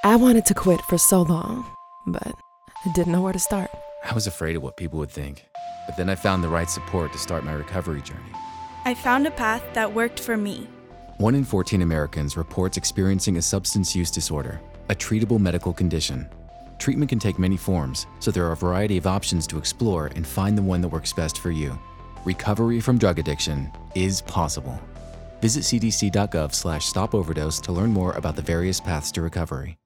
I wanted to quit for so long, but I didn't know where to start. I was afraid of what people would think, but then I found the right support to start my recovery journey. I found a path that worked for me. 1 in 14 Americans reports experiencing a substance use disorder, a treatable medical condition. Treatment can take many forms, so there are a variety of options to explore and find the one that works best for you. Recovery from drug addiction is possible. Visit cdc.gov/stopoverdose to learn more about the various paths to recovery.